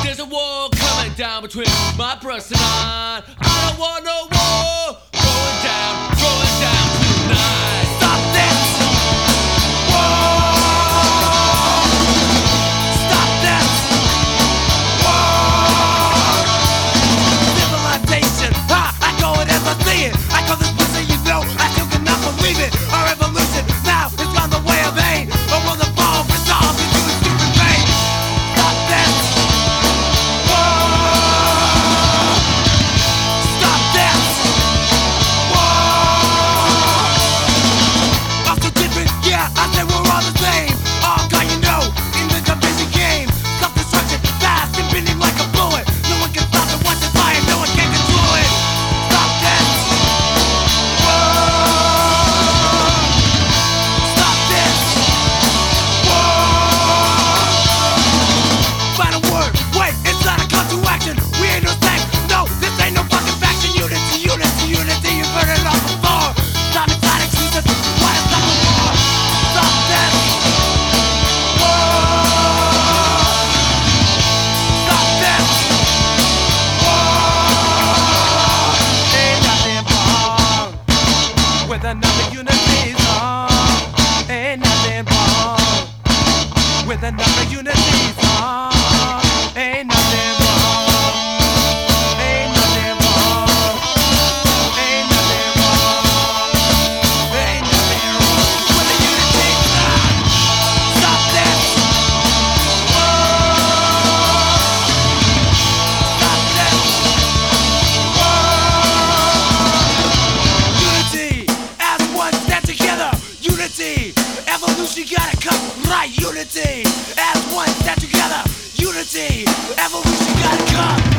There's a wall coming down between my breast and I. I don't want no war going down tonight. Stop this! War! Stop this! War! Civilization, I go it as I see it. I call this pussy, you know, I still cannot believe it. Our evolution now is on the way of aim. Or will the fall resolve into a stupid pain? Stop this! War! Stop this! Yeah, I say we're all the same. All got you know, in the division game. Self-destruction, fast and bending like a bullet. No one can stop it, watch it fire, no one can control it. Stop this! Whoa! Stop this! Whoa! Final word, wait, it's not a call to action. We ain't no same, no, this ain't no fucking faction. Unity, unity, unity, you've heard it all before. Time is not excuses, why is not the war? Stop this! Whoa! Stop this! Whoa! Ain't nothing wrong with another unity song. Ain't nothing wrong with another unity song. Ain't nothing wrong. Ain't nothing wrong. Ain't nothing wrong. Ain't nothing wrong with a unity song. Stop this! Whoa! Stop this! Whoa! Unity, as one, stand together. Unity, evolution gotta come right. Unity, as one, stand together. Unity, evolution gotta come.